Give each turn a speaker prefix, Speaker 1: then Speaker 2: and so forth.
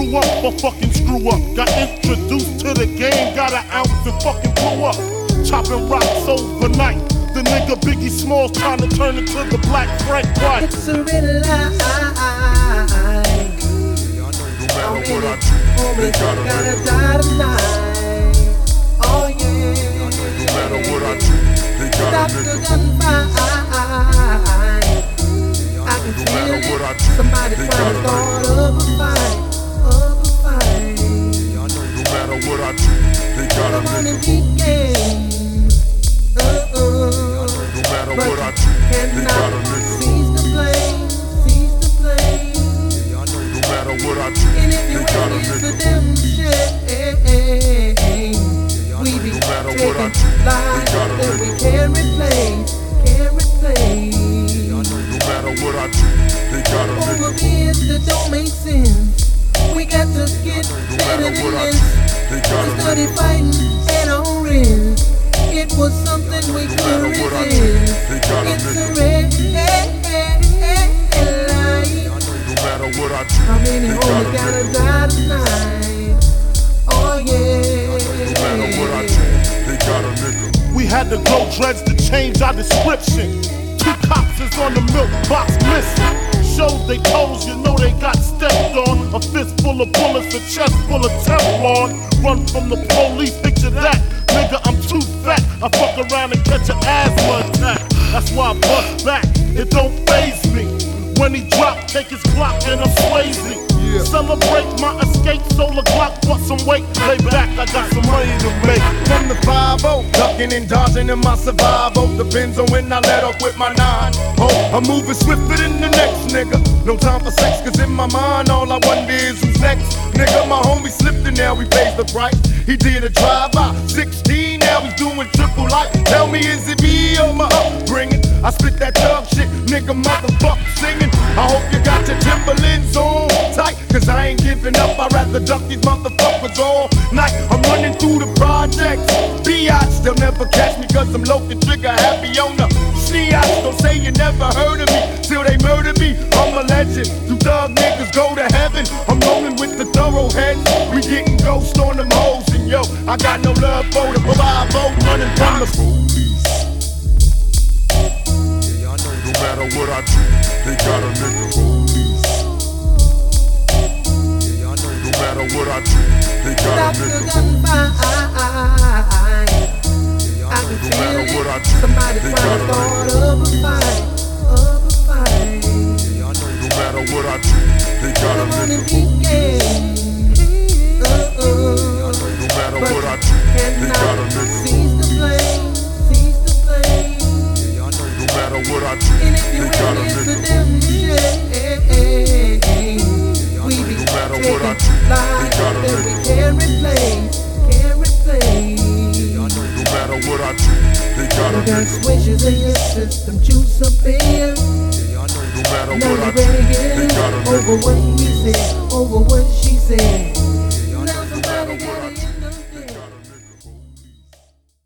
Speaker 1: grew up or fucking screw up. Got introduced to the game, got an ounce and fucking blew up. Chopping rocks overnight. The nigga Biggie Smalls trying to turn into the Black Frank White.
Speaker 2: It's a red line.
Speaker 3: No matter what I do, they gotta
Speaker 2: die tonight. Oh yeah.
Speaker 3: No matter what I do, they
Speaker 2: Stop
Speaker 3: gotta
Speaker 2: the gunfight. I can feel it. Somebody trying to start up a fight.
Speaker 3: No matter what I do, they gotta
Speaker 2: Come on and
Speaker 3: live.
Speaker 2: beat games.
Speaker 3: No matter
Speaker 2: But
Speaker 3: what I
Speaker 2: you
Speaker 3: do, they
Speaker 2: cannot
Speaker 3: gotta live.
Speaker 2: seize the blame. Seize the blame.
Speaker 3: No matter what I do,
Speaker 2: And if you
Speaker 3: they gotta
Speaker 2: ain't it's a
Speaker 3: live.
Speaker 2: damn shame. We be
Speaker 3: No matter
Speaker 2: taking
Speaker 3: what I do,
Speaker 2: lives
Speaker 3: they gotta
Speaker 2: that we
Speaker 3: live.
Speaker 2: can't replace. Can't replace.
Speaker 3: No matter what I do, they gotta live.
Speaker 2: Over kids that don't make sense. We got to get
Speaker 3: No
Speaker 2: better
Speaker 3: matter what
Speaker 2: than
Speaker 3: I
Speaker 2: this.
Speaker 3: do, they
Speaker 2: We
Speaker 3: gotta
Speaker 2: started
Speaker 3: live.
Speaker 2: fighting at our end. It was something we
Speaker 3: No
Speaker 2: couldn't
Speaker 3: matter what I do,
Speaker 2: resist.
Speaker 3: they gotta
Speaker 2: It's a
Speaker 3: live.
Speaker 2: red light.
Speaker 3: No matter what I do,
Speaker 2: How many
Speaker 3: they
Speaker 2: homies
Speaker 3: gotta
Speaker 2: gotta
Speaker 3: live.
Speaker 2: die tonight? Oh yeah.
Speaker 3: No matter what I do, they gotta live.
Speaker 1: We had to grow dreads to change our description. 2 cops is on the milk box missing. Showed they toes, you know they got stepped on. A fist full of bullets, a chest full of Teflon. Run from the police, picture that. Nigga, I'm too fat. I fuck around and catch an asthma attack. That's why I bust back. It don't faze me. When he drop, take his Glock and I'm Swayze. Celebrate my escape, solar Glock, bought some weight. Lay back, I got some money to make.
Speaker 4: From the 5-0, ducking and dodging in my survival. Depends on when I let off with my 9. Oh, I'm moving swifter than the next nigga. No time for sex, cause in my mind all I wonder is who's next. Nigga, my homie slipped and now he pays the price. He did a drive-by, 16, now he's doing triple life. Tell me, is it me or my upbringing? I spit that thug shit, nigga, motherfucker singing. I hope you got your Timberlands on tight, cause I ain't giving up. I'd rather duck these motherfuckers all night. I'm running through the projects. Biatch, they'll never catch me cause I'm low and trigger happy on the sneatch. Don't say you never heard of me till they murder me. I'm a legend. You thug niggas go to heaven. I'm rolling with the thoroughheads. We getting ghost on them hoes. And yo, I got no love for the 5-0 running from the
Speaker 3: Police. No matter what I do, they gotta live. Police. No matter what I do, they
Speaker 2: Stop
Speaker 3: gotta
Speaker 2: the
Speaker 3: live.
Speaker 2: gunfight. I can
Speaker 3: No
Speaker 2: feel
Speaker 3: matter what I
Speaker 2: it.
Speaker 3: do,
Speaker 2: Somebody
Speaker 3: they
Speaker 2: trying to
Speaker 3: gotta
Speaker 2: start up a fight. Up a fight.
Speaker 3: No matter what I do, they gotta
Speaker 2: Come on and
Speaker 3: live.
Speaker 2: beat games.
Speaker 3: No matter
Speaker 2: But
Speaker 3: what I
Speaker 2: you
Speaker 3: do, they
Speaker 2: cannot
Speaker 3: gotta live.
Speaker 2: seize the blame. Seize the blame.
Speaker 3: No matter what I do,
Speaker 2: And if you
Speaker 3: they gotta
Speaker 2: ain't, it's a
Speaker 3: live.
Speaker 2: damn shame. We be
Speaker 3: No matter
Speaker 2: taking
Speaker 3: what I do, they
Speaker 2: lives
Speaker 3: gotta
Speaker 2: that
Speaker 3: live.
Speaker 2: we can't replace. Can't replace.
Speaker 3: No matter what I do, they gotta
Speaker 2: You got
Speaker 3: live.
Speaker 2: switches in your system, juice up in you.
Speaker 3: No matter
Speaker 2: Now
Speaker 3: what
Speaker 2: you
Speaker 3: I do,
Speaker 2: ready to get
Speaker 3: they
Speaker 2: it
Speaker 3: gotta live.
Speaker 2: over what he said, over what she said. Now somebody got it.